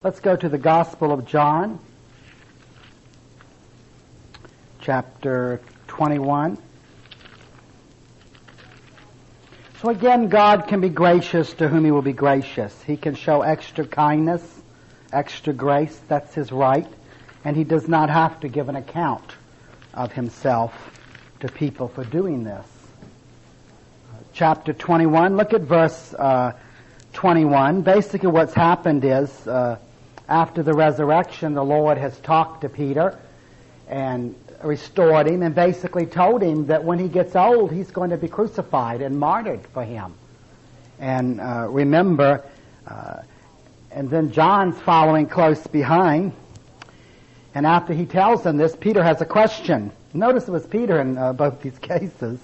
Let's go to the Gospel of John, chapter 21. So again, God can be gracious to whom He will be gracious. He can show extra kindness, extra grace. That's His right. And He does not have to give an account of Himself to people for doing this. Chapter 21, look at verse 21. Basically what's happened is, after the resurrection, the Lord has talked to Peter and restored him and basically told him that when he gets old, he's going to be crucified and martyred for him. And remember, and then John's following close behind. And after he tells them this, Peter has a question. Notice it was Peter in both these cases.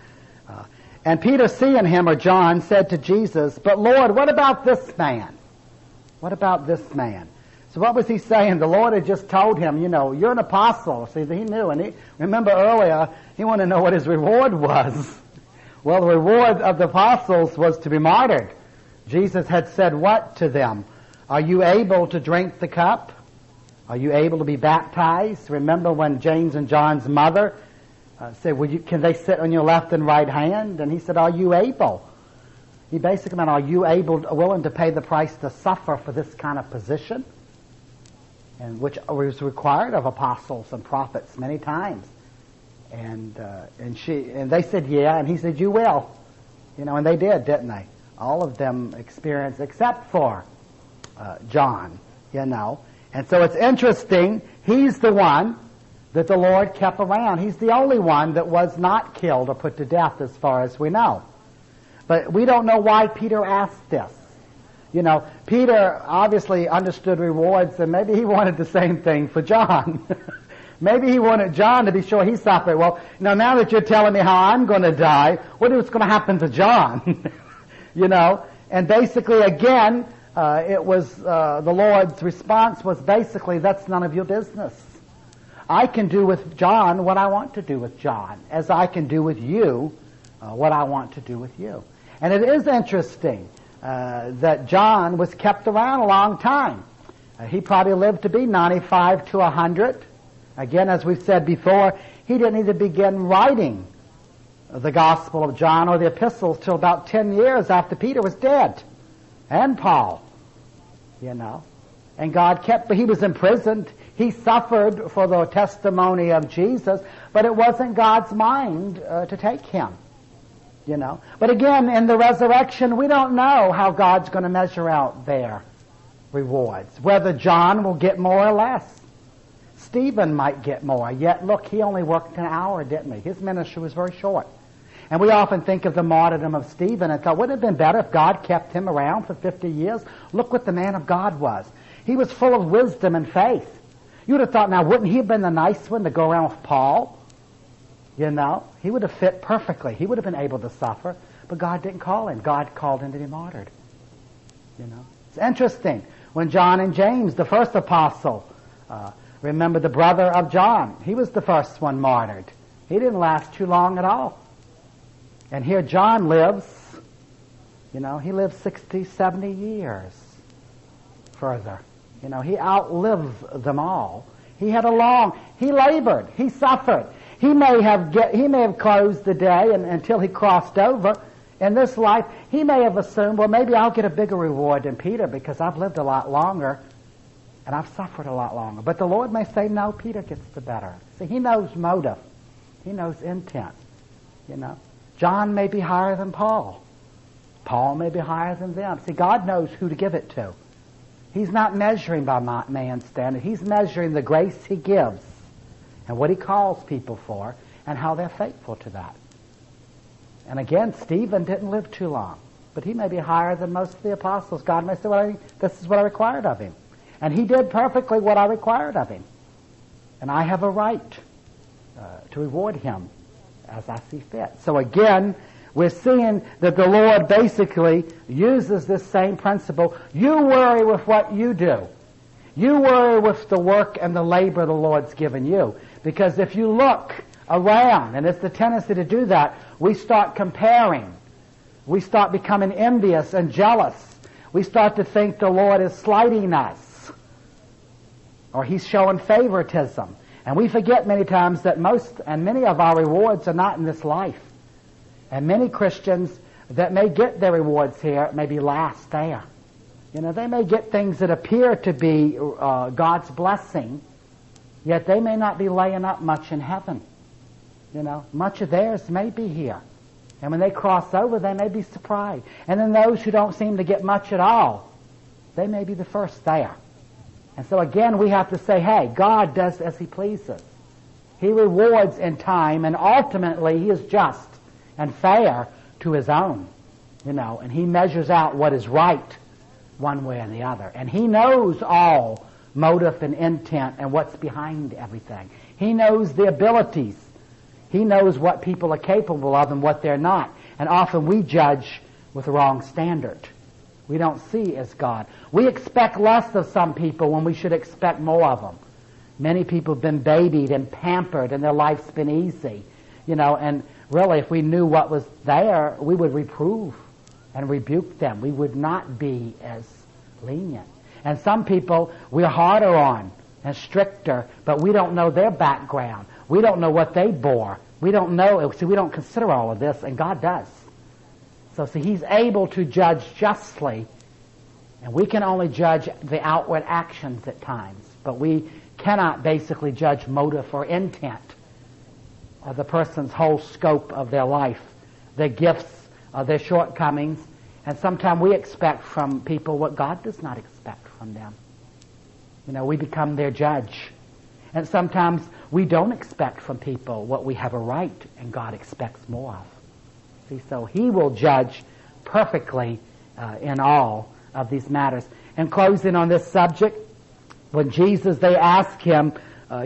And Peter, seeing him, or John, said to Jesus, "But Lord, what about this man? What about this man?" So what was he saying? The Lord had just told him, you're an apostle. See, he knew. And remember earlier, he wanted to know what his reward was. Well, the reward of the apostles was to be martyred. Jesus had said what to them? Are you able to drink the cup? Are you able to be baptized? Remember when James and John's mother said, can they sit on your left and right hand? And he said, are you able? He basically meant, are you willing to pay the price to suffer for this kind of position? And which was required of apostles and prophets many times. And they said, yeah, and he said, you will. And they did, didn't they? All of them experienced, except for John, And so it's interesting, he's the one that the Lord kept around. He's the only one that was not killed or put to death as far as we know. But we don't know why Peter asked this. Peter obviously understood rewards, and maybe he wanted the same thing for John. Maybe he wanted John to be sure he suffered. Well, now that you're telling me how I'm going to die, what is going to happen to John? And basically, again, it was the Lord's response was basically, that's none of your business. I can do with John what I want to do with John, as I can do with you what I want to do with you. And it is interesting that John was kept around a long time. He probably lived to be 95 to 100. Again, as we've said before, he didn't even begin writing the Gospel of John or the epistles till about 10 years after Peter was dead. And Paul, And God but he was imprisoned. He suffered for the testimony of Jesus, but it wasn't God's mind to take him. But again, in the resurrection, we don't know how God's going to measure out their rewards. Whether John will get more or less. Stephen might get more. Yet, look, he only worked an hour, didn't he? His ministry was very short. And we often think of the martyrdom of Stephen and thought, wouldn't it have been better if God kept him around for 50 years? Look what the man of God was. He was full of wisdom and faith. You would have thought, now, wouldn't he have been the nice one to go around with Paul? He would have fit perfectly. He would have been able to suffer, but God didn't call him. God called him to be martyred. It's interesting. When John and James, the first apostle, remember the brother of John, he was the first one martyred. He didn't last too long at all. And here John lives, he lived 60, 70 years further. He outlived them all. He labored, he suffered. He may have closed the day until he crossed over in this life. He may have assumed, well, maybe I'll get a bigger reward than Peter because I've lived a lot longer and I've suffered a lot longer. But the Lord may say, no, Peter gets the better. See, he knows motive. He knows intent. John may be higher than Paul. Paul may be higher than them. See, God knows who to give it to. He's not measuring by man's standard. He's measuring the grace he gives and what he calls people for, and how they're faithful to that. And again, Stephen didn't live too long, but he may be higher than most of the apostles. God may say, this is what I required of him. And he did perfectly what I required of him. And I have a right to reward him as I see fit. So again, we're seeing that the Lord basically uses this same principle. You worry with what you do. You worry with the work and the labor the Lord's given you. Because if you look around, and it's the tendency to do that, we start comparing. We start becoming envious and jealous. We start to think the Lord is slighting us. or he's showing favoritism. And we forget many times that many of our rewards are not in this life. And many Christians that may get their rewards here maybe last there. They may get things that appear to be God's blessing, yet they may not be laying up much in heaven. Much of theirs may be here. And when they cross over, they may be surprised. And then those who don't seem to get much at all, they may be the first there. And so again, we have to say, hey, God does as he pleases. He rewards in time, and ultimately he is just and fair to his own. And he measures out what is right one way and the other. And he knows all motive and intent and what's behind everything. He knows the abilities. He knows what people are capable of and what they're not. And often we judge with the wrong standard. We don't see as God. We expect less of some people when we should expect more of them. Many people have been babied and pampered and their life's been easy. And really if we knew what was there, we would reprove and rebuke them. We would not be as lenient. And some people we're harder on and stricter, but we don't know their background. We don't know what they bore. We don't know. See, we don't consider all of this, and God does. So, see, he's able to judge justly, and we can only judge the outward actions at times, but we cannot basically judge motive or intent of the person's whole scope of their life, their gifts, their shortcomings, and sometimes we expect from people what God does not expect from them. We become their judge. And sometimes we don't expect from people what we have a right, and God expects more of. See, so he will judge perfectly in all of these matters. And closing on this subject, when Jesus, they ask him,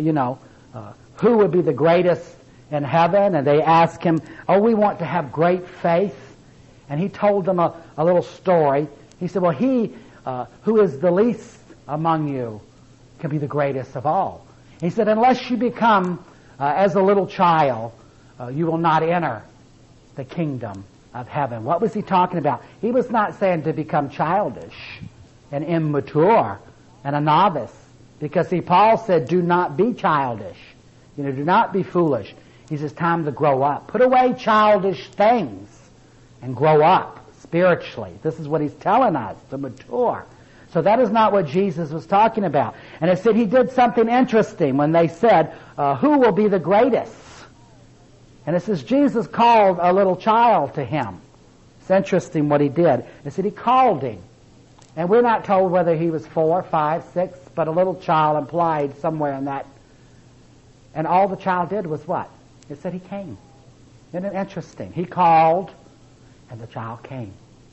who would be the greatest in heaven? And they ask him, we want to have great faith. And he told them a little story. He said, he who is the least among you can be the greatest of all. He said, unless you become as a little child, you will not enter the kingdom of heaven. What was he talking about? He was not saying to become childish and immature and a novice. Because, see, Paul said, do not be childish. Do not be foolish. He says, time to grow up. Put away childish things and grow up spiritually. This is what he's telling us, to mature. So that is not what Jesus was talking about. And it said he did something interesting when they said, who will be the greatest? And it says Jesus called a little child to him. It's interesting what he did. It said he called him. And we're not told whether he was 4, 5, 6, but a little child implied somewhere in that. And all the child did was what? It said he came. Isn't it interesting? He called, and the child came.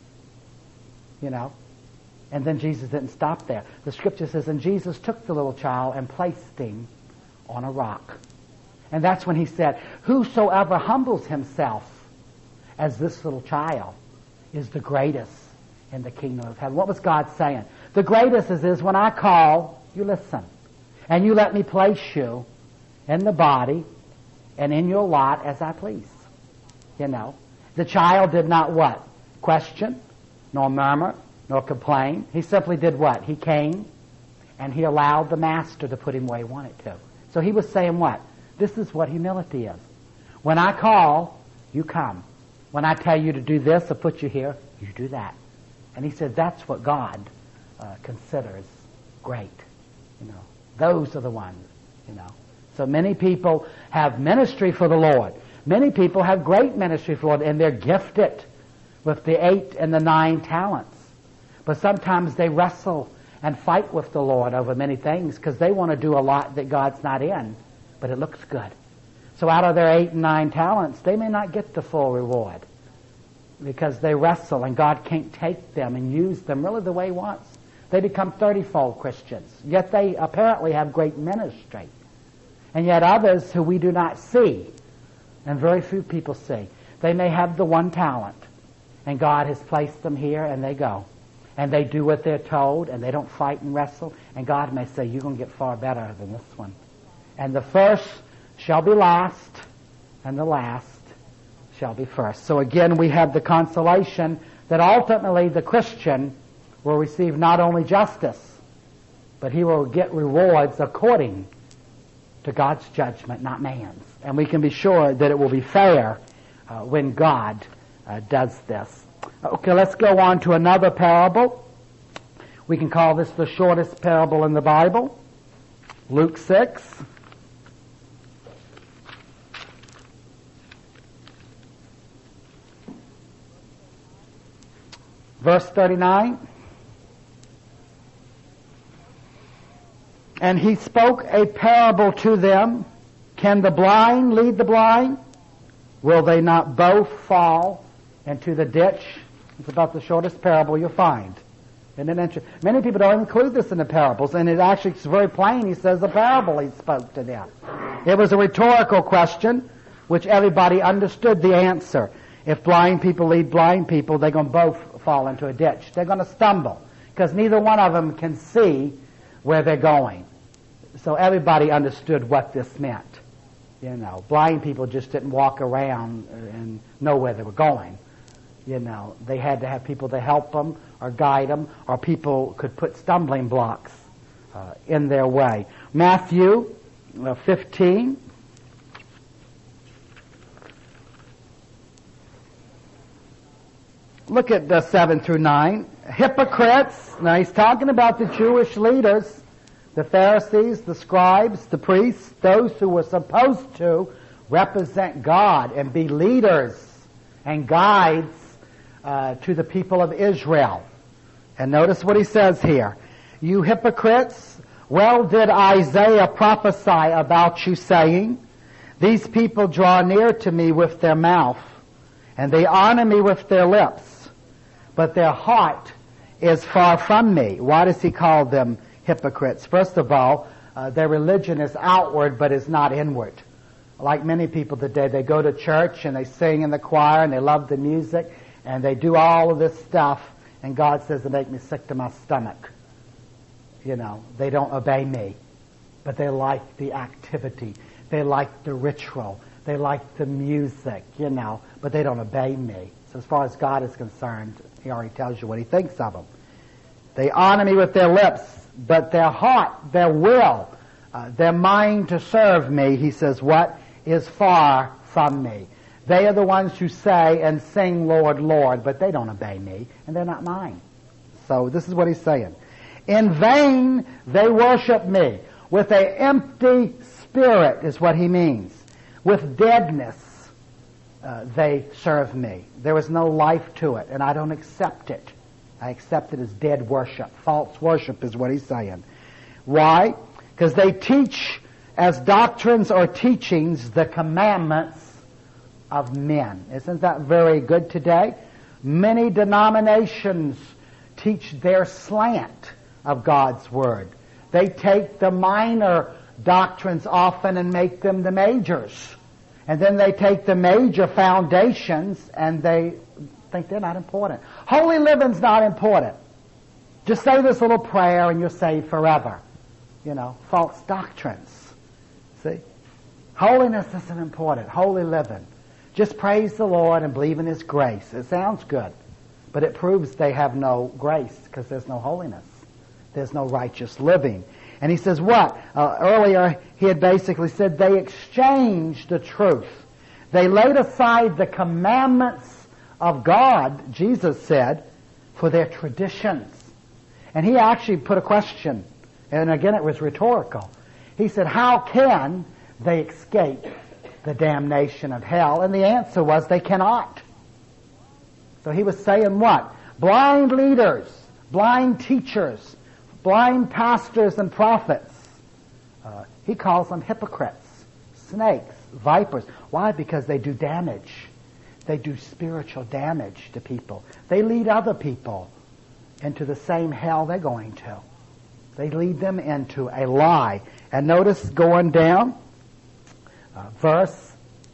And then Jesus didn't stop there. The scripture says, and Jesus took the little child and placed him on a rock. And that's when he said, whosoever humbles himself as this little child is the greatest in the kingdom of heaven. What was God saying? The greatest is when I call, you listen. And you let me place you in the body and in your lot as I please. The child did not what? Question, nor murmur, nor complain. He simply did what? He came, and he allowed the master to put him where he wanted to. So he was saying what? This is what humility is. When I call, you come. When I tell you to do this or put you here, you do that. And he said that's what God considers great. Those are the ones, So many people have ministry for the Lord. Many people have great ministry for the Lord, and they're gifted with the 8 and the 9 talents. But sometimes they wrestle and fight with the Lord over many things because they want to do a lot that God's not in, but it looks good. So out of their 8 and 9 talents, they may not get the full reward because they wrestle and God can't take them and use them really the way he wants. They become 30-fold Christians, yet they apparently have great ministry. And yet others who we do not see, and very few people see, they may have the 1 talent, and God has placed them here, and they go. And they do what they're told, and they don't fight and wrestle, and God may say, you're going to get far better than this one. And the first shall be last, and the last shall be first. So again, we have the consolation that ultimately the Christian will receive not only justice, but he will get rewards according to God's judgment, not man's. And we can be sure that it will be fair when God does this. Okay, let's go on to another parable. We can call this the shortest parable in the Bible. Luke 6. Verse 39. And he spoke a parable to them. Can the blind lead the blind? Will they not both fall into the ditch? It's about the shortest parable you'll find. And then many people don't include this in the parables, and it actually is very plain. He says a parable he spoke to them. It was a rhetorical question, which everybody understood the answer. If blind people lead blind people, they're going to both fall into a ditch. They're going to stumble, because neither one of them can see where they're going. So everybody understood what this meant. You know, blind people just didn't walk around and know where they were going. You know, they had to have people to help them or guide them, or people could put stumbling blocks in their way. Matthew 15. Look at 7 through 9. Hypocrites. Now he's talking about the Jewish leaders, the Pharisees, the scribes, the priests, those who were supposed to represent God and be leaders and guides to the people of Israel. And notice what he says here. You hypocrites, well did Isaiah prophesy about you, saying, these people draw near to me with their mouth, and they honor me with their lips, but their heart is far from me. Why does he call them hypocrites? First of all, their religion is outward but is not inward. Like many people today, they go to church and they sing in the choir and they love the music and they do all of this stuff, and God says they make me sick to my stomach. You know, they don't obey me, but they like the activity. They like the ritual. They like the music, you know, but they don't obey me. So as far as God is concerned, he already tells you what he thinks of them. They honor me with their lips, but their heart, their will, their mind to serve me, he says, what? Is far from me. They are the ones who say and sing, Lord, Lord, but they don't obey me, and they're not mine. So this is what he's saying. In vain they worship me. With an empty spirit is what he means. With deadness they serve me. There is no life to it, and I don't accept it. I accept it as dead worship. False worship is what he's saying. Why? Because they teach as doctrines or teachings the commandments of men. Isn't that very good today? Many denominations teach their slant of God's Word. They take the minor doctrines often and make them the majors. And then they take the major foundations and they think they're not important. Holy living's not important. Just say this little prayer and you're saved forever. You know, false doctrines. See? Holiness isn't important. Holy living. Just praise the Lord and believe in His grace. It sounds good, but it proves they have no grace because there's no holiness. There's no righteous living. And he says what? Earlier he had basically said they exchanged the truth. They laid aside the commandments of God, Jesus said, for their traditions. And he actually put a question, and again it was rhetorical. He said, how can they escape the damnation of hell? And the answer was they cannot. So he was saying what? Blind leaders, blind teachers, blind pastors and prophets. He calls them hypocrites, snakes, vipers. Why? Because they do damage. They do spiritual damage to people. They lead other people into the same hell they're going to. They lead them into a lie. And notice going down, verse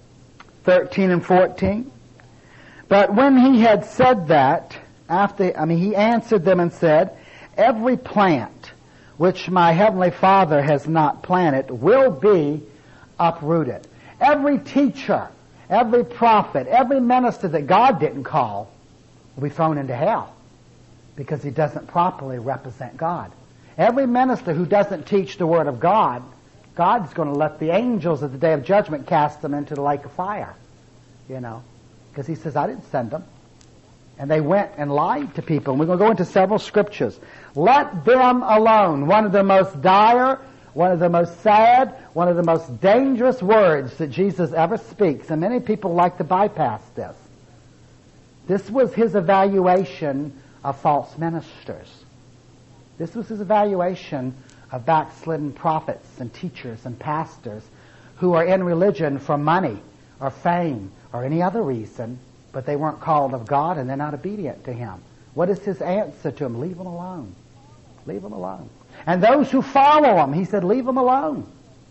13 and 14. But when he had said that, he answered them and said, every plant which my heavenly Father has not planted will be uprooted. Every teacher, every prophet, every minister that God didn't call will be thrown into hell because he doesn't properly represent God. Every minister who doesn't teach the Word of God, God's going to let the angels at the day of judgment cast them into the lake of fire. Because he says, I didn't send them. And they went and lied to people. And we're going to go into several scriptures. Let them alone. One of the most dire, one of the most sad, one of the most dangerous words that Jesus ever speaks. And many people like to bypass this. This was his evaluation of false ministers. This was his evaluation of backslidden prophets and teachers and pastors who are in religion for money or fame or any other reason, but they weren't called of God and they're not obedient to him. What is his answer to them? Leave them alone. Leave them alone. And those who follow him, he said, leave them alone.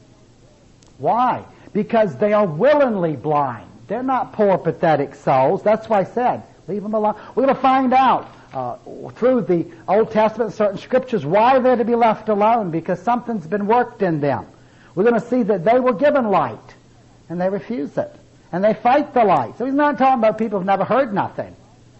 Why? Because they are willingly blind. They're not poor, pathetic souls. That's why I said, leave them alone. We're going to find out through the Old Testament, certain scriptures, why they're to be left alone, because something's been worked in them. We're going to see that they were given light, and they refuse it. And they fight the light. So he's not talking about people who've never heard nothing.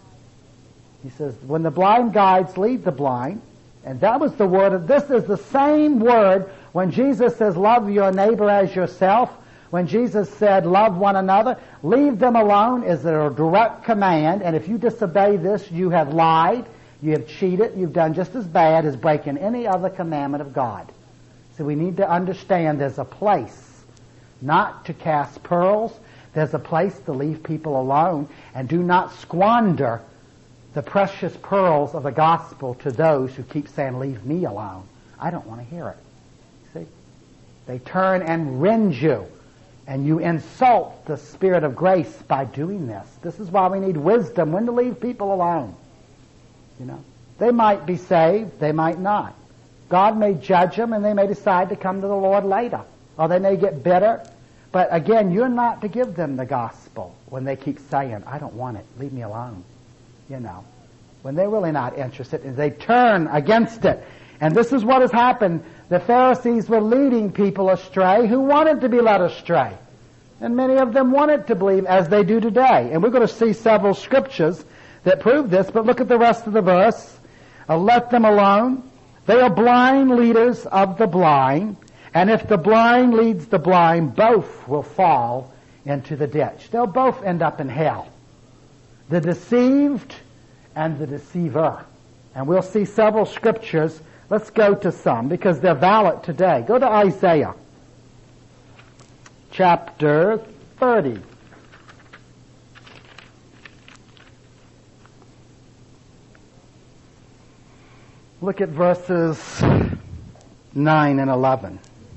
He says, when the blind guides lead the blind, and that was the word this is the same word when Jesus says, love your neighbor as yourself. When Jesus said, love one another, leave them alone is a direct command, and if you disobey this, you have lied, you have cheated, you've done just as bad as breaking any other commandment of God. So we need to understand there's a place not to cast pearls. There's a place to leave people alone, and do not squander the precious pearls of the gospel to those who keep saying, leave me alone. I don't want to hear it. See? They turn and rend you, and you insult the Spirit of grace by doing this. This is why we need wisdom, when to leave people alone. They might be saved, they might not. God may judge them, and they may decide to come to the Lord later. Or they may get bitter. But again, you're not to give them the gospel when they keep saying, I don't want it, leave me alone. When they're really not interested, and they turn against it. And this is what has happened. The Pharisees were leading people astray who wanted to be led astray. And many of them wanted to believe as they do today. And we're going to see several scriptures that prove this, but look at the rest of the verse. Let them alone. They are blind leaders of the blind. And if the blind leads the blind, both will fall into the ditch. They'll both end up in hell. The deceived and the deceiver. And we'll see several scriptures. Let's go to some because they're valid today. Go to Isaiah chapter 30. Look at verses 9 and 11.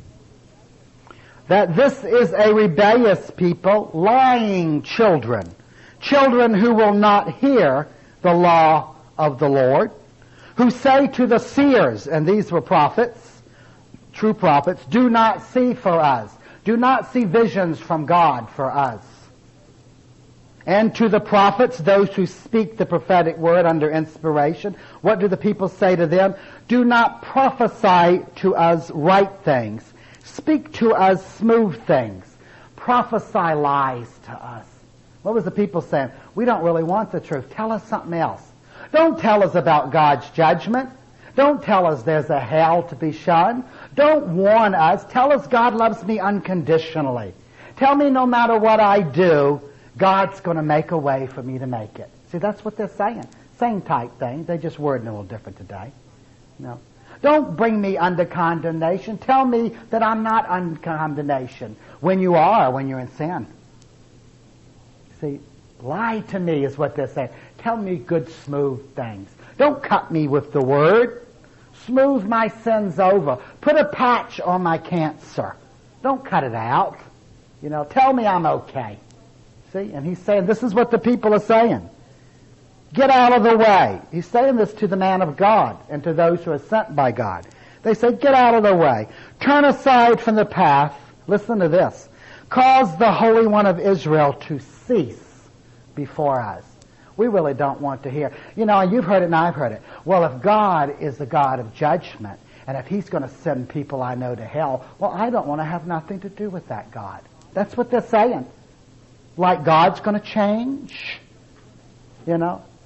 That this is a rebellious people, lying children, children who will not hear the law of the Lord, who say to the seers, and these were prophets, true prophets, do not see for us, do not see visions from God for us. And to the prophets, those who speak the prophetic word under inspiration, what do the people say to them? Do not prophesy to us right things. Speak to us smooth things. Prophesy lies to us. What was the people saying? We don't really want the truth. Tell us something else. Don't tell us about God's judgment. Don't tell us there's a hell to be shunned. Don't warn us. Tell us God loves me unconditionally. Tell me no matter what I do, God's going to make a way for me to make it. See, that's what they're saying. Same type thing. They just wording a little different today. No. Don't bring me under condemnation. Tell me that I'm not under condemnation when you are, when you're in sin. See, lie to me is what they're saying. Tell me good, smooth things. Don't cut me with the word. Smooth my sins over. Put a patch on my cancer. Don't cut it out. Tell me I'm okay. See, and he's saying this is what the people are saying. Get out of the way. He's saying this to the man of God and to those who are sent by God. They say, get out of the way. Turn aside from the path. Listen to this. Cause the Holy One of Israel to cease before us. We really don't want to hear. And you've heard it and I've heard it. Well, if God is the God of judgment, and if he's going to send people I know to hell, well, I don't want to have nothing to do with that God. That's what they're saying. Like God's going to change.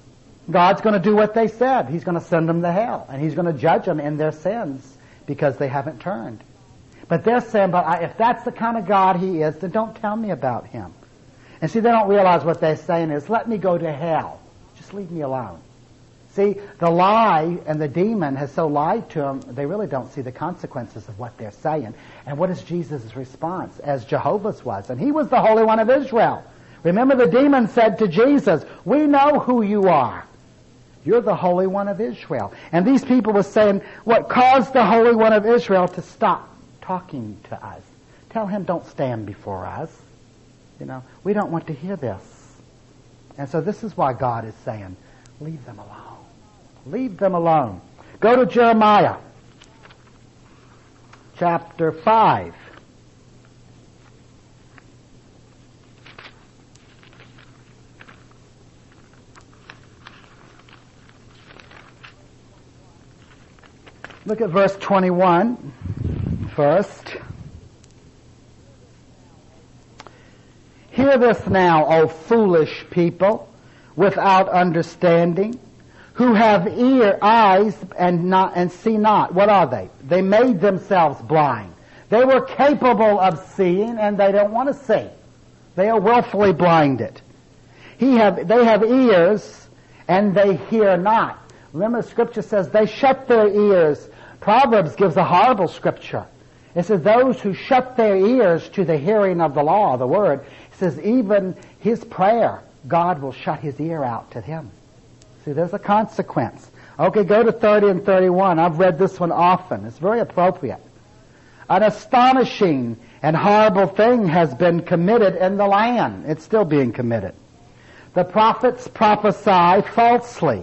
God's going to do what they said. He's going to send them to hell, and He's going to judge them in their sins because they haven't turned. But they're saying, if that's the kind of God He is, then don't tell me about Him. And see, they don't realize what they're saying is, let me go to hell. Just leave me alone. See, the lie and the demon has so lied to them, they really don't see the consequences of what they're saying. And what is Jesus' response? As Jehovah's was. And He was the Holy One of Israel. Remember, the demon said to Jesus, we know who you are. You're the Holy One of Israel. And these people were saying, what caused the Holy One of Israel to stop talking to us? Tell Him, don't stand before us. We don't want to hear this. And so this is why God is saying, leave them alone. Leave them alone. Go to Jeremiah, chapter 5. Look at verse 21 first. Hear this now, O foolish people, without understanding, who have eyes and see not. What are they? They made themselves blind. They were capable of seeing, and they don't want to see. They are willfully blinded. They have ears, and they hear not. Remember, the Scripture says they shut their ears. Proverbs gives a horrible scripture. It says those who shut their ears to the hearing of the law, the Word, it says even his prayer, God will shut his ear out to him. See, there's a consequence. Okay, go to 30 and 31. I've read this one often. It's very appropriate. An astonishing and horrible thing has been committed in the land. It's still being committed. The prophets prophesy falsely.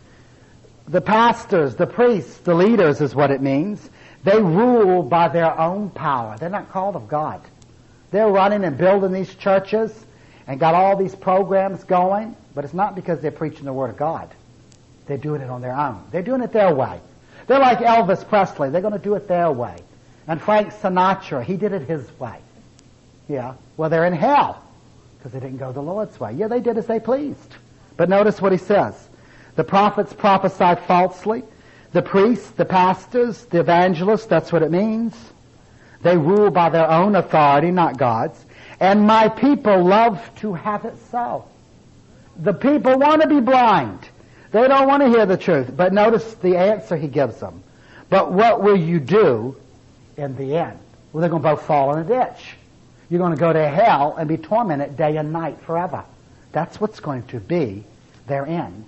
The pastors, the priests, the leaders is what it means. They rule by their own power. They're not called of God. They're running and building these churches and got all these programs going, but it's not because they're preaching the Word of God. They're doing it on their own. They're doing it their way. They're like Elvis Presley. They're going to do it their way. And Frank Sinatra, he did it his way. Yeah. Well, they're in hell because they didn't go the Lord's way. Yeah, they did as they pleased. But notice what he says. The prophets prophesy falsely. The priests, the pastors, the evangelists, that's what it means. They rule by their own authority, not God's. And my people love to have it so. The people want to be blind. They don't want to hear the truth. But notice the answer he gives them. But what will you do in the end? Well, they're going to both fall in a ditch. You're going to go to hell and be tormented day and night forever. That's what's going to be their end.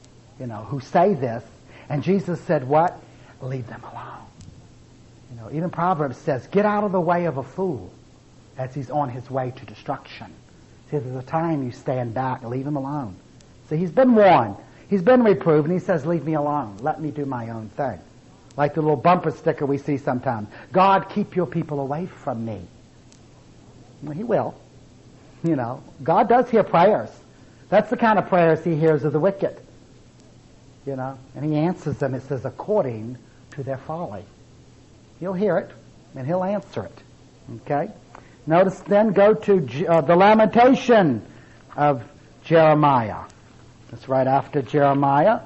Who say this. And Jesus said what? Leave them alone. Even Proverbs says, get out of the way of a fool as he's on his way to destruction. See, there's a time you stand back, leave him alone. See, he's been warned. He's been reproved, and he says, leave me alone. Let me do my own thing. Like the little bumper sticker we see sometimes. God, keep your people away from me. Well, he will. God does hear prayers. That's the kind of prayers he hears of the wicked. And he answers them, it says, according to their folly. He'll hear it, and he'll answer it. Okay? Notice then, go to the lamentation of Jeremiah. That's right after Jeremiah.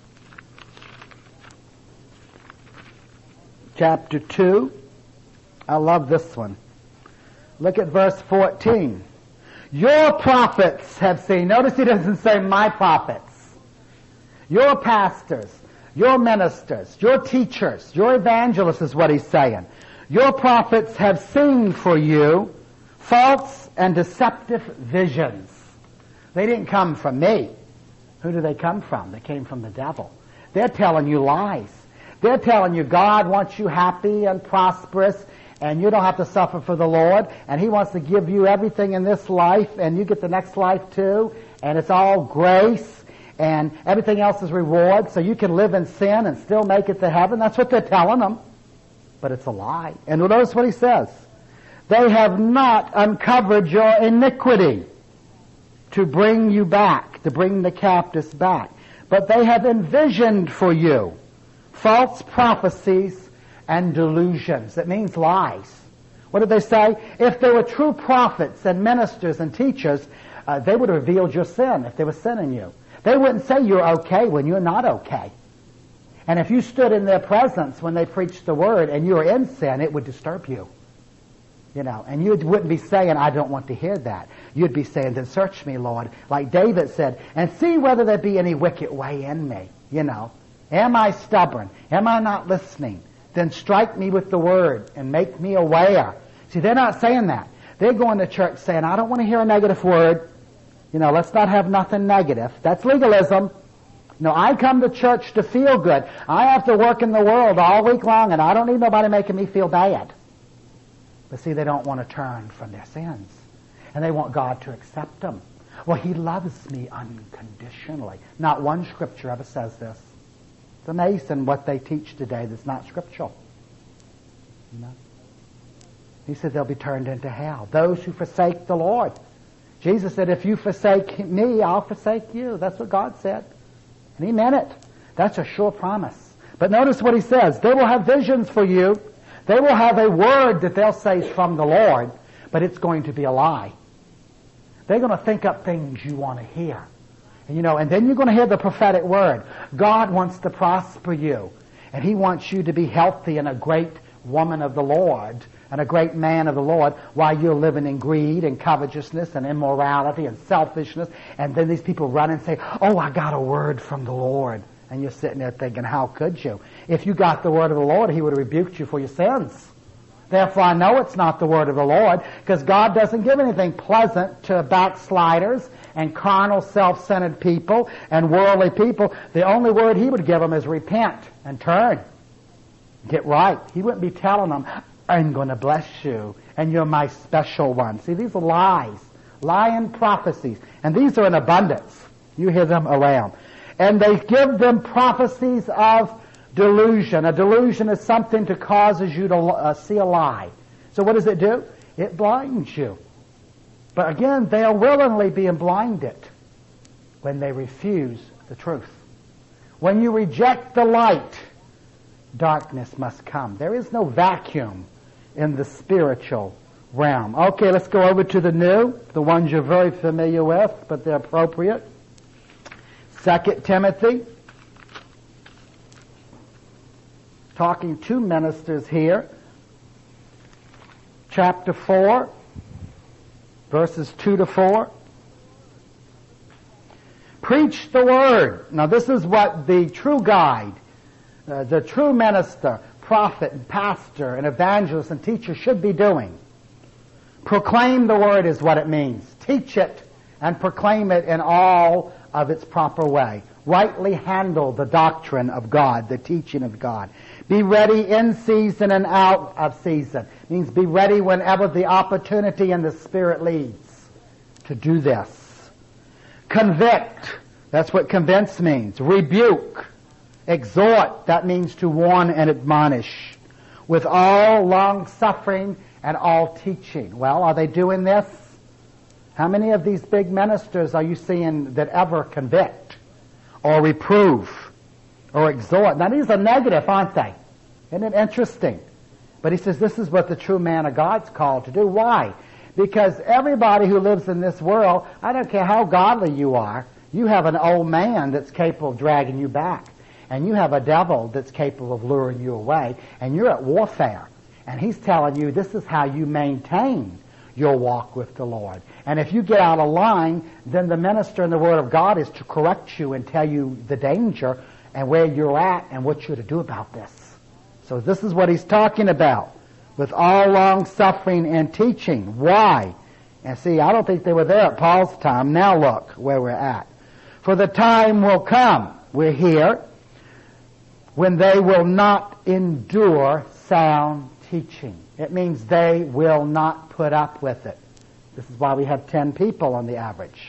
Chapter 2. I love this one. Look at verse 14. Your prophets have seen. Notice he doesn't say my prophets. Your pastors, your ministers, your teachers, your evangelists is what he's saying. Your prophets have seen for you false and deceptive visions. They didn't come from me. Who do they come from? They came from the devil. They're telling you lies. They're telling you God wants you happy and prosperous and you don't have to suffer for the Lord and He wants to give you everything in this life and you get the next life too and it's all grace. And everything else is reward, so you can live in sin and still make it to heaven. That's what they're telling them. But it's a lie. And notice what he says. They have not uncovered your iniquity to bring you back, to bring the captives back. But they have envisioned for you false prophecies and delusions. It means lies. What did they say? If they were true prophets and ministers and teachers, they would have revealed your sin if there was sin in you. They wouldn't say you're okay when you're not okay. And if you stood in their presence when they preached the Word and you were in sin, it would disturb you. And you wouldn't be saying, I don't want to hear that. You'd be saying, then search me, Lord, like David said, and see whether there be any wicked way in me. Am I stubborn? Am I not listening? Then strike me with the Word and make me aware. See, they're not saying that. They're going to church saying, I don't want to hear a negative word. Let's not have nothing negative. That's legalism. I come to church to feel good. I have to work in the world all week long, and I don't need nobody making me feel bad. But see, they don't want to turn from their sins. And they want God to accept them. Well, He loves me unconditionally. Not one scripture ever says this. It's amazing what they teach today that's not scriptural. He said they'll be turned into hell. Those who forsake the Lord. Jesus said, if you forsake me, I'll forsake you. That's what God said. And He meant it. That's a sure promise. But notice what He says. They will have visions for you. They will have a word that they'll say is from the Lord, but it's going to be a lie. They're going to think up things you want to hear. And then you're going to hear the prophetic word. God wants to prosper you. And He wants you to be healthy and a great woman of the Lord and a great man of the Lord while you're living in greed and covetousness and immorality and selfishness. And then these people run and say, oh, I got a word from the Lord. And you're sitting there thinking, how could you? If you got the word of the Lord, He would have rebuked you for your sins. Therefore, I know it's not the word of the Lord, because God doesn't give anything pleasant to backsliders and carnal, self-centered people and worldly people. The only word He would give them is repent and turn. Get right. He wouldn't be telling them, I'm going to bless you, and you're my special one. See, these are lies, lying prophecies, and these are in abundance. You hear them around. And they give them prophecies of delusion. A delusion is something that causes you to see a lie. So what does it do? It blinds you. But again, they are willingly being blinded when they refuse the truth. When you reject the light, darkness must come. There is no vacuum in the spiritual realm. Okay, let's go over to the new, the ones you're very familiar with, but they're appropriate. 2 Timothy. Talking to ministers here. Chapter 4, verses 2 to 4. Preach the word. Now this is what the true guide, the true minister, prophet and pastor and evangelist and teacher should be doing. Proclaim the word is what it means. Teach it and proclaim it in all of its proper way. Rightly handle the doctrine of God, the teaching of God. Be ready in season and out of season. It means be ready whenever the opportunity and the Spirit leads to do this. Convict. That's what convince means. Rebuke. Exhort. That means to warn and admonish. With all long suffering and all teaching. Well, are they doing this? How many of these big ministers are you seeing that ever convict or reprove or exhort? Now these are negative, aren't they? Isn't it interesting? But he says this is what the true man of God's called to do. Why? Because everybody who lives in this world, I don't care how godly you are, you have an old man that's capable of dragging you back. And you have a devil that's capable of luring you away. And you're at warfare. And he's telling you this is how you maintain your walk with the Lord. And if you get out of line, then the minister in the Word of God is to correct you and tell you the danger and where you're at and what you're to do about this. So this is what he's talking about. With all long suffering and teaching. Why? And see, I don't think they were there at Paul's time. Now look where we're at. For the time will come, we're here, when they will not endure sound teaching. It means they will not put up with it. This is why we have 10 people on the average.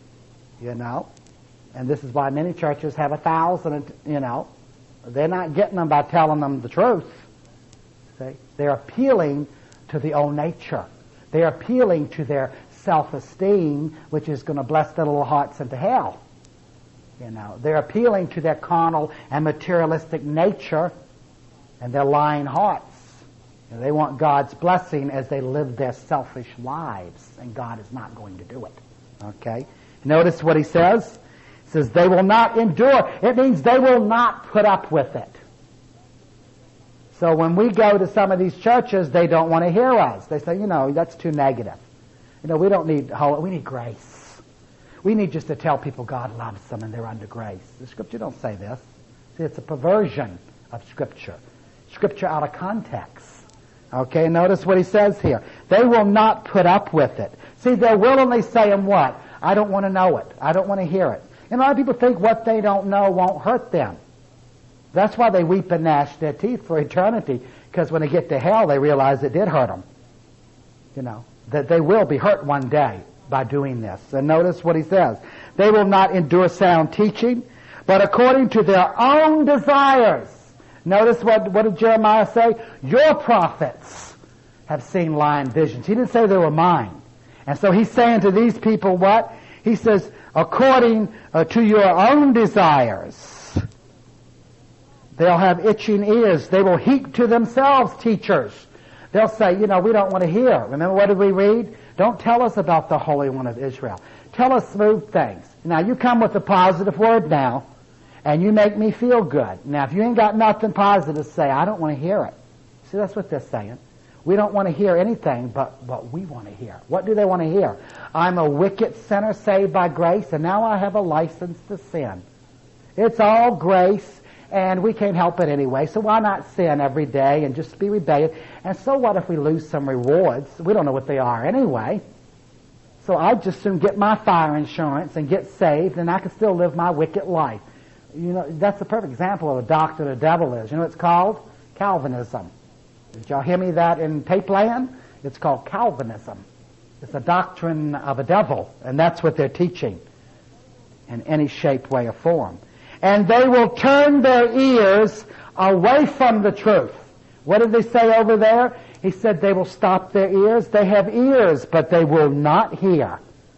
And this is why many churches have 1,000, They're not getting them by telling them the truth. See? They're appealing to the old nature. They're appealing to their self-esteem, which is going to bless their little hearts into hell. They're appealing to their carnal and materialistic nature and their lying hearts. They want God's blessing as they live their selfish lives, and God is not going to do it. Okay? Notice what he says. It says they will not endure. It means they will not put up with it. So when we go to some of these churches, they don't want to hear us. They say, that's too negative. We don't need we need grace. We need just to tell people God loves them and they're under grace. The Scripture don't say this. See, it's a perversion of Scripture. Scripture out of context. Okay, notice what he says here. They will not put up with it. See, they're willingly saying what? I don't want to know it. I don't want to hear it. And a lot of people think what they don't know won't hurt them. That's why they weep and gnash their teeth for eternity, because when they get to hell, they realize it did hurt them. That they will be hurt one day by doing this. And notice what he says. They will not endure sound teaching, but according to their own desires. Notice what did Jeremiah say? Your prophets have seen lying visions. He didn't say they were mine. And so he's saying to these people what? He says, according to your own desires. They'll have itching ears. They will heap to themselves teachers. They'll say, we don't want to hear. Remember what did we read? Don't tell us about the Holy One of Israel. Tell us smooth things. Now you come with a positive word now, and you make me feel good. Now if you ain't got nothing positive to say, I don't want to hear it. See, that's what they're saying. We don't want to hear anything but what we want to hear. What do they want to hear? I'm a wicked sinner saved by grace, and now I have a license to sin. It's all grace, and we can't help it anyway, so why not sin every day and just be rebellious? And so what if we lose some rewards? We don't know what they are anyway. So I'd just soon get my fire insurance and get saved, and I can still live my wicked life. That's the perfect example of a doctrine the devil is. You know what it's called? Calvinism. Did y'all hear me that in tape land? It's called Calvinism. It's a doctrine of a devil, and that's what they're teaching in any shape, way, or form. And they will turn their ears away from the truth. What did they say over there? He said they will stop their ears. They have ears, but they will not hear.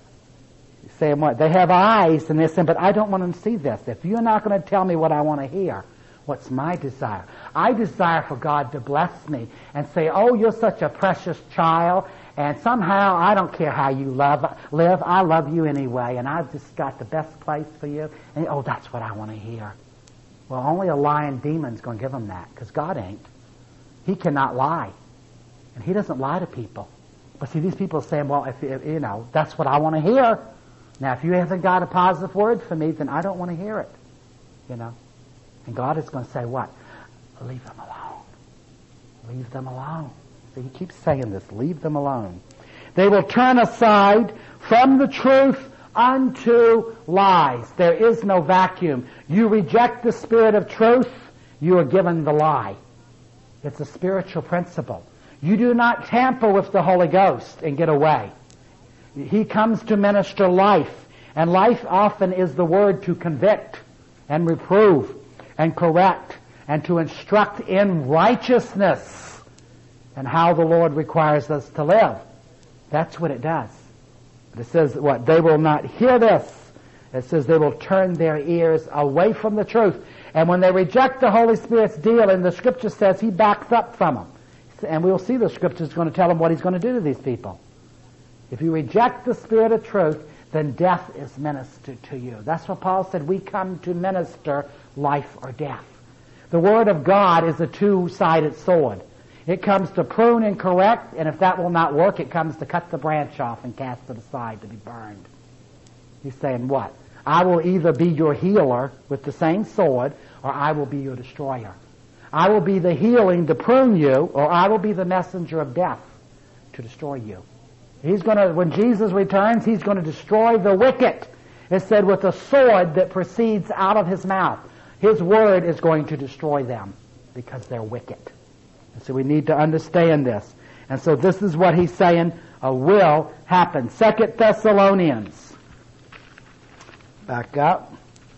He's saying what? They have eyes, and they're saying, but I don't want them to see this. If you're not going to tell me what I want to hear, what's my desire? I desire for God to bless me and say, oh, you're such a precious child, and somehow I don't care how you live, I love you anyway, and I've just got the best place for you. And oh, that's what I want to hear. Well, only a lying demon's going to give them that, because God ain't. He cannot lie. And He doesn't lie to people. But see, these people are saying, well, if that's what I want to hear. Now, if you haven't got a positive word for me, then I don't want to hear it. And God is going to say what? Leave them alone. Leave them alone. See, He keeps saying this. Leave them alone. They will turn aside from the truth unto lies. There is no vacuum. You reject the spirit of truth, you are given the lie. It's a spiritual principle. You do not tamper with the Holy Ghost and get away. He comes to minister life, and life often is the word to convict and reprove and correct and to instruct in righteousness and how the Lord requires us to live. That's what it does. But it says what? They will not hear this. It says they will turn their ears away from the truth. And when they reject the Holy Spirit's deal, and the Scripture says He backs up from them. And we'll see the Scripture is going to tell them what He's going to do to these people. If you reject the Spirit of truth, then death is ministered to you. That's what Paul said. We come to minister life or death. The Word of God is a two-sided sword. It comes to prune and correct, and if that will not work, it comes to cut the branch off and cast it aside to be burned. He's saying what? I will either be your healer with the same sword, or I will be your destroyer. I will be the healing to prune you, or I will be the messenger of death to destroy you. When Jesus returns, He's going to destroy the wicked. It said with a sword that proceeds out of His mouth. His word is going to destroy them because they're wicked. And so we need to understand this. And so this is what he's saying will happen. 2 Thessalonians. Back up.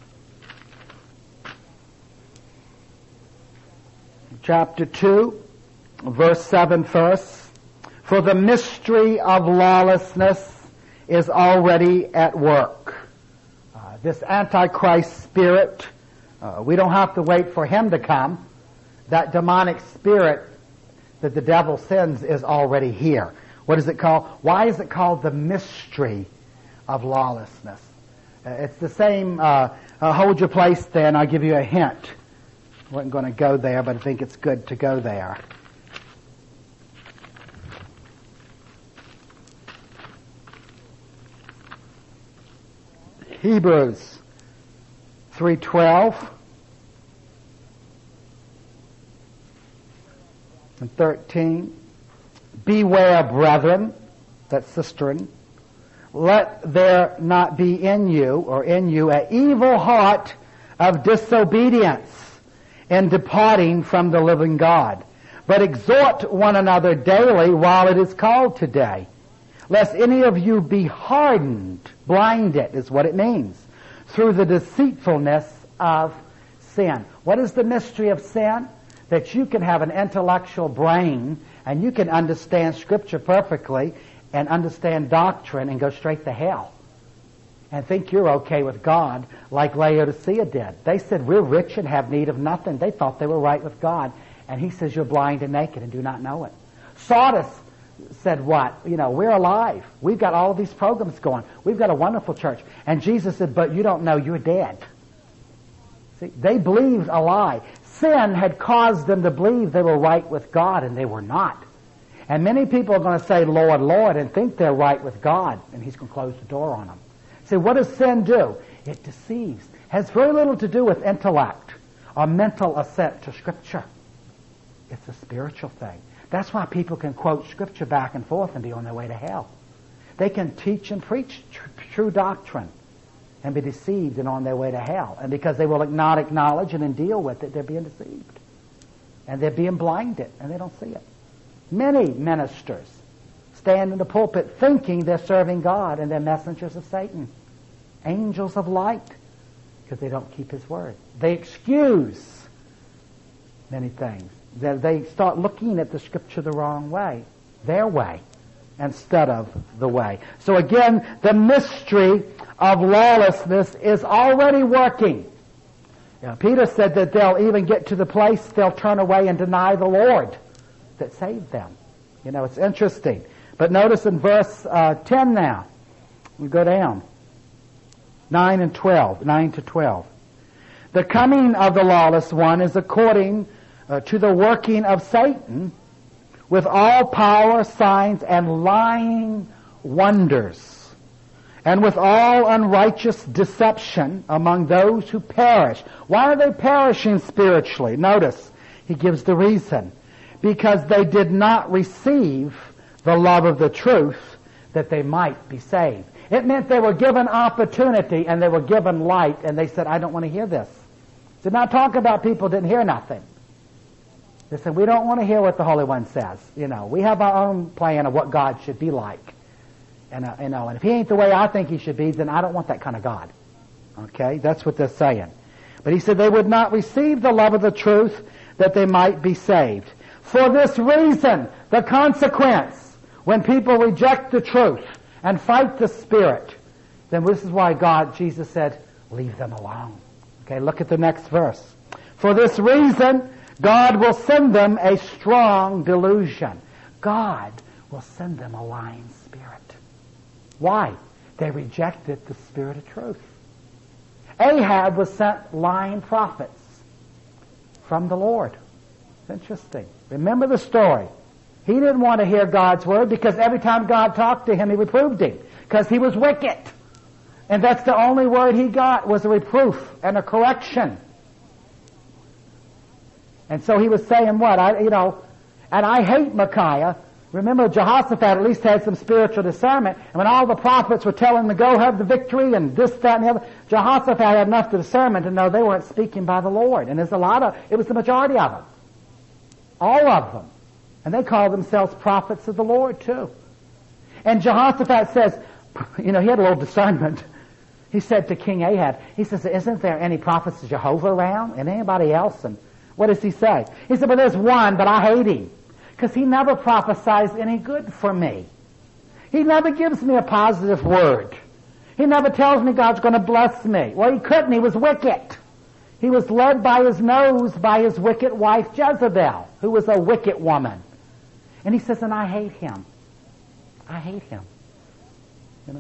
Chapter 2, verse 7 first. For the mystery of lawlessness is already at work. This Antichrist spirit, we don't have to wait for him to come. That demonic spirit that the devil sends is already here. What is it called? Why is it called the mystery of lawlessness? It's the same, hold your place then, I'll give you a hint. I wasn't going to go there, but I think it's good to go there. Hebrews 3:12 and 13. Beware, brethren, that's sisterin, let there not be in you an evil heart of disobedience in departing from the living God, but exhort one another daily while it is called today, lest any of you be hardened, blinded is what it means, through the deceitfulness of sin. What is the mystery of sin? That you can have an intellectual brain and you can understand Scripture perfectly and understand doctrine and go straight to hell and think you're okay with God like Laodicea did. They said, we're rich and have need of nothing. They thought they were right with God. And he says, you're blind and naked and do not know it. Sardis said what? We're alive. We've got all of these programs going. We've got a wonderful church. And Jesus said, but you don't know you're dead. See, they believed a lie. Sin had caused them to believe they were right with God, and they were not. And many people are going to say, Lord, Lord, and think they're right with God, and he's going to close the door on them. See, what does sin do? It deceives. It has very little to do with intellect or mental assent to Scripture. It's a spiritual thing. That's why people can quote Scripture back and forth and be on their way to hell. They can teach and preach true doctrine and be deceived and on their way to hell. And because they will not acknowledge and then deal with it, they're being deceived. And they're being blinded, and they don't see it. Many ministers stand in the pulpit thinking they're serving God, and they're messengers of Satan, angels of light, because they don't keep his word. They excuse many things. They start looking at the Scripture the wrong way, their way, instead of the way. So again, the mystery of lawlessness is already working. Peter said that they'll even get to the place they'll turn away and deny the Lord that saved them. It's interesting. But notice in verse 10 now, we go down, 9 to 12. The coming of the lawless one is according to the working of Satan with all power, signs, and lying wonders, and with all unrighteous deception among those who perish. Why are they perishing spiritually? Notice, he gives the reason. Because they did not receive the love of the truth that they might be saved. It meant they were given opportunity and they were given light, and they said, I don't want to hear this. Did not talk about people didn't hear nothing. They said, we don't want to hear what the Holy One says. We have our own plan of what God should be like. And if he ain't the way I think he should be, then I don't want that kind of God. Okay? That's what they're saying. But he said they would not receive the love of the truth that they might be saved. For this reason, the consequence, when people reject the truth and fight the Spirit, then this is why Jesus said, leave them alone. Okay, look at the next verse. For this reason, God will send them a strong delusion. God will send them a lying spirit. Why? They rejected the Spirit of truth. Ahab was sent lying prophets from the Lord. It's interesting. Remember the story. He didn't want to hear God's word because every time God talked to him, he reproved him because he was wicked. And that's the only word he got was a reproof and a correction. And so he was saying what? And I hate Micaiah. Remember, Jehoshaphat at least had some spiritual discernment. And when all the prophets were telling him to go have the victory and this, that, and the other, Jehoshaphat had enough discernment to know they weren't speaking by the Lord. And it was the majority of them. All of them. And they call themselves prophets of the Lord too. And Jehoshaphat says, he had a little discernment. He said to King Ahab, he says, isn't there any prophets of Jehovah around? And anybody else? And what does he say? He said, well, there's one, but I hate him. Because he never prophesies any good for me. He never gives me a positive word. He never tells me God's going to bless me. Well, he couldn't. He was wicked. He was led by his nose by his wicked wife Jezebel, who was a wicked woman. And he says, and I hate him. I hate him.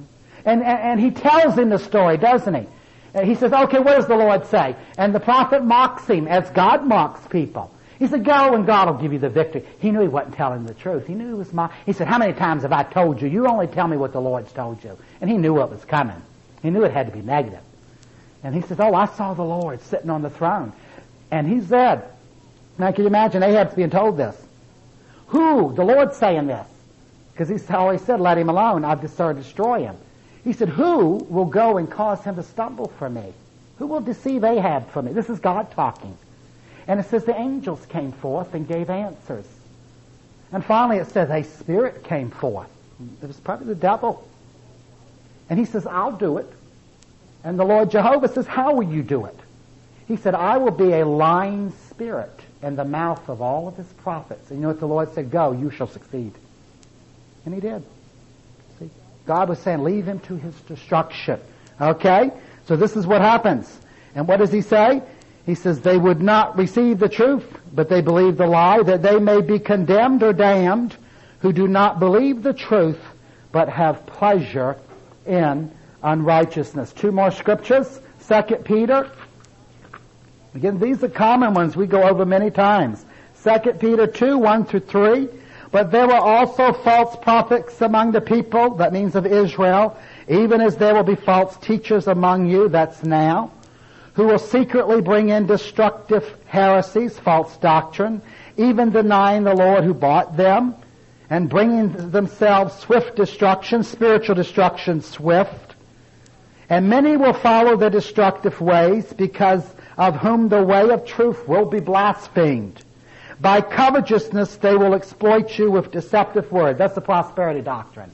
And he tells him the story, doesn't he? He says, okay, what does the Lord say? And the prophet mocks him as God mocks people. He said, go and God will give you the victory. He knew he wasn't telling the truth. He knew he was mocking. He said, how many times have I told you? You only tell me what the Lord's told you. And he knew what was coming. He knew it had to be negative. And he says, oh, I saw the Lord sitting on the throne. And he said, now can you imagine Ahab's being told this? Who? The Lord's saying this. Because he's always said, let him alone. I've decided to destroy him. He said, who will go and cause him to stumble for me? Who will deceive Ahab for me? This is God talking. And it says the angels came forth and gave answers. And finally it says a spirit came forth. It was probably the devil. And he says, I'll do it. And the Lord Jehovah says, how will you do it? He said, I will be a lying spirit in the mouth of all of his prophets. And you know what the Lord said? Go, you shall succeed. And he did. See? God was saying, leave him to his destruction. Okay? So this is what happens. And what does he say? He says, they would not receive the truth, but they believe the lie, that they may be condemned or damned, who do not believe the truth, but have pleasure in unrighteousness. Two more scriptures. 2 Peter. Again, these are common ones we go over many times. 2 Peter 2, 1 through 3. But there were also false prophets among the people, that means of Israel, even as there will be false teachers among you, that's now, who will secretly bring in destructive heresies, false doctrine, even denying the Lord who bought them, and bringing themselves swift destruction, spiritual destruction swift. And many will follow their destructive ways, because of whom the way of truth will be blasphemed. By covetousness they will exploit you with deceptive words. That's the prosperity doctrine.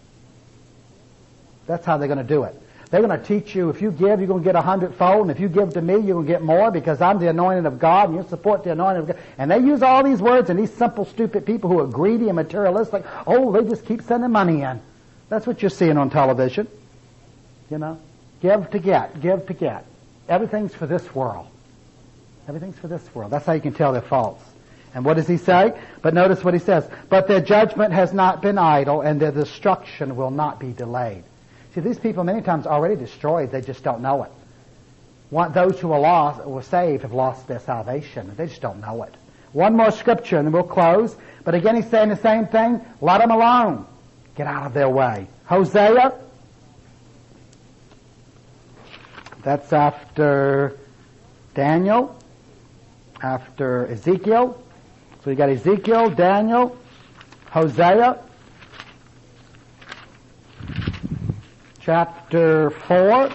That's how they're going to do it. They're going to teach you, if you give, you're going to get 100-fold, and if you give to me, you're going to get more, because I'm the anointing of God, and you support the anointing of God. And they use all these words, and these simple, stupid people who are greedy and materialistic, oh, they just keep sending money in. That's what you're seeing on television. You know? Give to get, give to get. Everything's for this world. Everything's for this world. That's how you can tell they're false. And what does he say? But notice what he says. But their judgment has not been idle, and their destruction will not be delayed. See, these people many times are already destroyed. They just don't know it. Those who were saved have lost their salvation. They just don't know it. One more scripture and then we'll close. But again, he's saying the same thing. Let them alone. Get out of their way. Hosea. That's after Daniel. After Ezekiel. So you got Ezekiel, Daniel, Hosea. Chapter 4.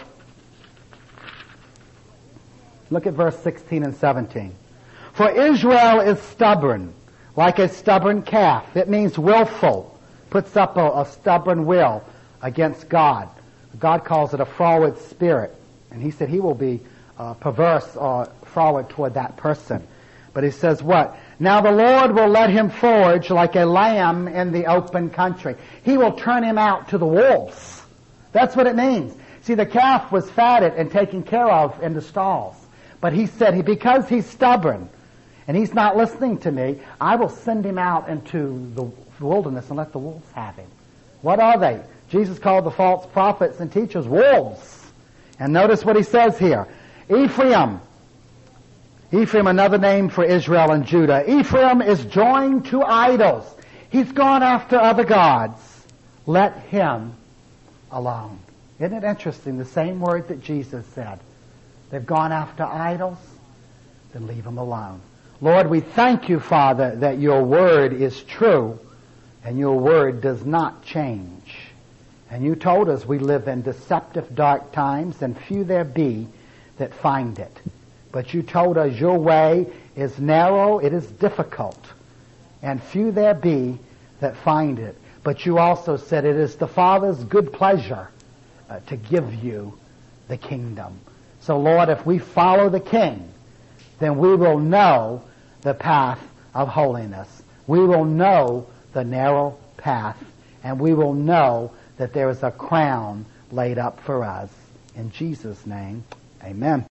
Look at verse 16 and 17. For Israel is stubborn, like a stubborn calf. It means willful. Puts up a stubborn will against God. God calls it a froward spirit. And he said he will be perverse or froward toward that person. But he says what? Now the Lord will let him forage like a lamb in the open country. He will turn him out to the wolves. That's what it means. See, the calf was fatted and taken care of in the stalls. But he said, because he's stubborn and he's not listening to me, I will send him out into the wilderness and let the wolves have him. What are they? Jesus called the false prophets and teachers wolves. And notice what he says here. Ephraim, another name for Israel and Judah. Ephraim is joined to idols. He's gone after other gods. Let him alone. Isn't it interesting? The same word that Jesus said. They've gone after idols, then leave them alone. Lord, we thank you, Father, that your word is true and your word does not change. And you told us we live in deceptive dark times and few there be that find it. But you told us your way is narrow, it is difficult, and few there be that find it. But you also said it is the Father's good pleasure to give you the kingdom. So, Lord, if we follow the King, then we will know the path of holiness. We will know the narrow path, and we will know that there is a crown laid up for us. In Jesus' name, amen.